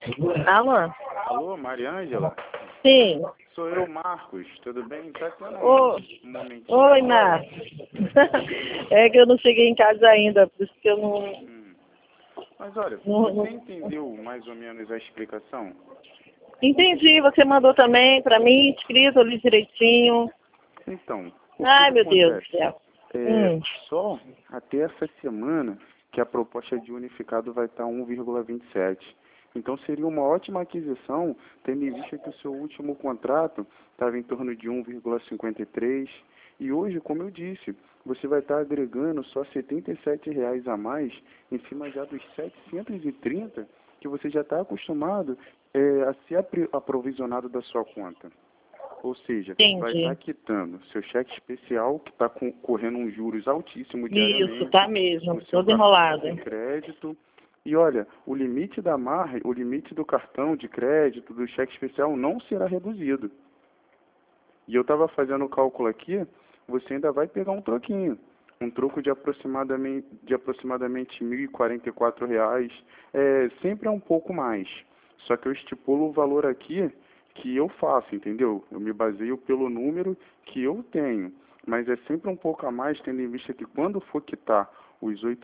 Alô? Alô, Mariângela? Sim. Sou eu, Marcos. Tudo bem? Tá tendo Ô, um momentinho oi, agora? Marcos. É que eu não cheguei em casa ainda, por isso que eu não... Mas olha, não, você não... entendeu mais ou menos a explicação? Entendi, você mandou também pra mim, escrito ali direitinho. Então, o que Ai, que meu Deus do acontece? céu. Só até essa semana que a proposta de unificado vai estar 1,27. Então seria uma ótima aquisição, tendo em vista que o seu último contrato estava em torno de 1,53. E hoje, como eu disse, você vai estar agregando só R$ 77 a mais, em cima já dos 730 que você já está acostumado a ser aprovisionado da sua conta. Ou seja, vai estar Entendi. quitando seu cheque especial, que está correndo uns juros altíssimos Isso, diariamente, tá mesmo, no seu toda cartão enrolada. de crédito. E olha, o limite da margem, o limite do cartão de crédito, do cheque especial, não será reduzido. E eu estava fazendo o cálculo aqui, você ainda vai pegar um troquinho. Um troco de aproximadamente R$ 1.044. Sempre é um pouco mais. Só que eu estipulo o valor aqui que eu faço, entendeu? Eu me baseio pelo número que eu tenho. Mas é sempre um pouco a mais, tendo em vista que quando for quitar os R$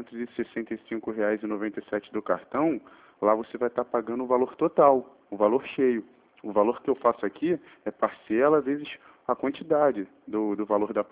8.565,97 do cartão, lá você vai estar pagando o valor total, o valor cheio. O valor que eu faço aqui é parcela vezes a quantidade do valor da